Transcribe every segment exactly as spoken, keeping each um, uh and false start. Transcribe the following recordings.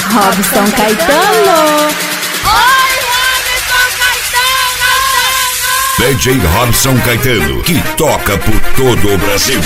Robson Caetano. Oi, Robson Caetano. D J Robson Caetano, que toca por todo o Brasil.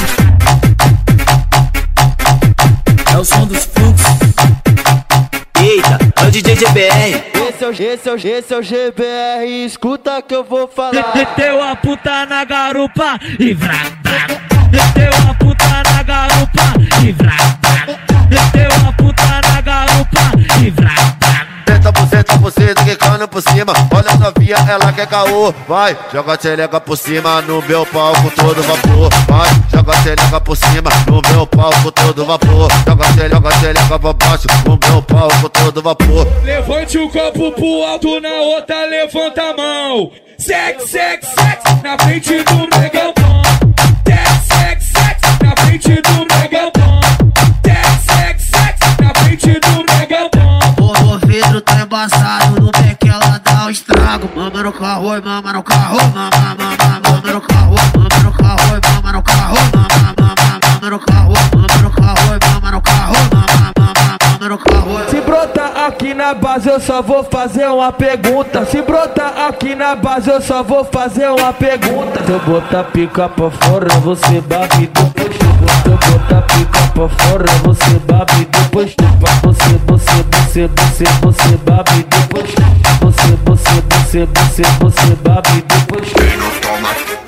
É o som dos fluxos. Eita, é o D J G B R. Esse é o, esse é o, esse é o G B R, escuta que eu vou falar. Meteu a puta na garupa e vrá, vrá. Meteu a puta na garupa e vrá, vrá. Meteu a puta na garupa e vrá, vrá. Senta por cento por cento, quicando por cima. Olha a novinha, ela quer caô. Vai, joga a xereca por cima no meu palco todo vapor. Vai, joga a xereca por cima no meu palco todo vapor. Joga a xereca, joga a xereca pra baixo no meu palco todo vapor. Levante o copo pro alto, na outra levanta a mão. Sex, sex, sex, na frente do megão bom. Sex, sex, sex, na frente do megão bom. Sex, sex, sex, na frente do megão bom. O vidro tá embaçado, no pé que ela dá o estrago. Mama no carro, mama no carro, mama, mama, mama no carro, mama no carro, mama no carro, mama, mama, mama no carro, mama no carro, mama no carro, mama, mama, mama no carro. Se brotar aqui na base eu só vou fazer uma pergunta. Se brotar aqui na base eu só vou fazer uma pergunta. Se eu botar pica pra fora você babe depois. Se eu botar pica pra fora você babe depois. Você, você, você, você, você babe depois. Você, você, você, você, você babe depois. Quem não toma,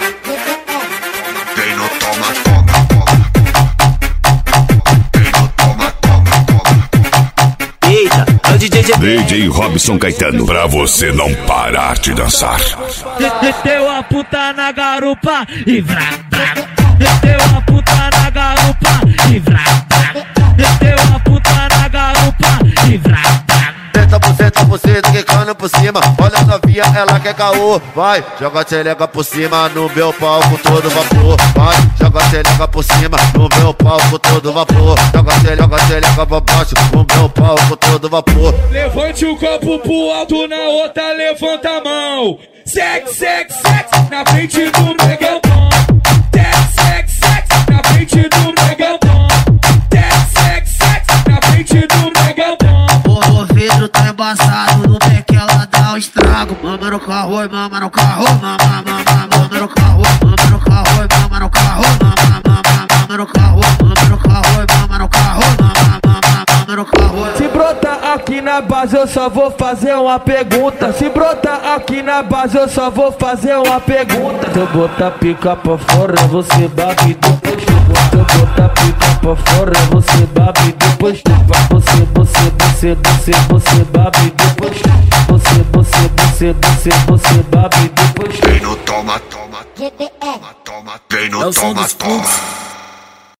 quem não toma, toma, toma. Quem não toma, toma, toma. Eita, é o D J G B R. D J Robson Caetano, pra você não parar de dançar. Meteu a puta na garupa e vrá, vrá. Meteu a puta na garupa e vrá, vrá. Meteu a puta na garupa e vrá, vrá. Senta por cento por cento, quicando por cima. Olha a novinha, ela quer caô. Vai, joga a xereca por cima no meu palco todo vapor. Vai, joga a xereca por cima no meu palco todo vapor. Joga a xereca, joga a xereca pra baixo no meu palco todo vapor. Levante o copo pro alto, na outra levanta a mão. Sex, sex, sex, na frente do megão bom. Sex, sex, sex, na frente do megão bom. Sex, sex, sex, na frente do megão bom. O vidro tá embaçado, no pé que ela dá o estrago. Mama no carro, mama no carro, mama, mama, mama no carro, mama no carro, mama no carro, mama, mama, mama no carro, mama no carro, mama no carro, mama, mama, mama no carro. Se brotar aqui na base eu só vou fazer uma pergunta. Se brotar aqui na base eu só vou fazer uma pergunta. Se eu botar pica pra fora você babe depois. Se eu botar pica pra fora você babe depois. Você, você, você, você, você babe depois. Você, você, você, você, você babe depois. Quem não toma, toma, G B R. toma, toma. Quem É não o som toma, dos toma. fluxos.